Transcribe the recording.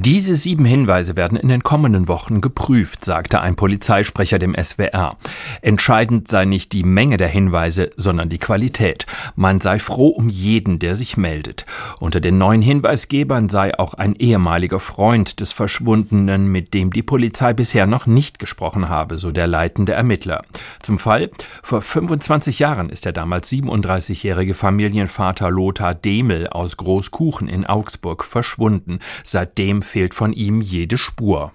Diese 7 Hinweise werden in den kommenden Wochen geprüft, sagte ein Polizeisprecher dem SWR. Entscheidend sei nicht die Menge der Hinweise, sondern die Qualität. Man sei froh um jeden, der sich meldet. Unter den neuen Hinweisgebern sei auch ein ehemaliger Freund des Verschwundenen, mit dem die Polizei bisher noch nicht gesprochen habe, so der leitende Ermittler. Zum Fall: Vor 25 Jahren ist der damals 37-jährige Familienvater Lothar Demel aus Großkuchen in Augsburg verschwunden. Seitdem fehlt von ihm jede Spur.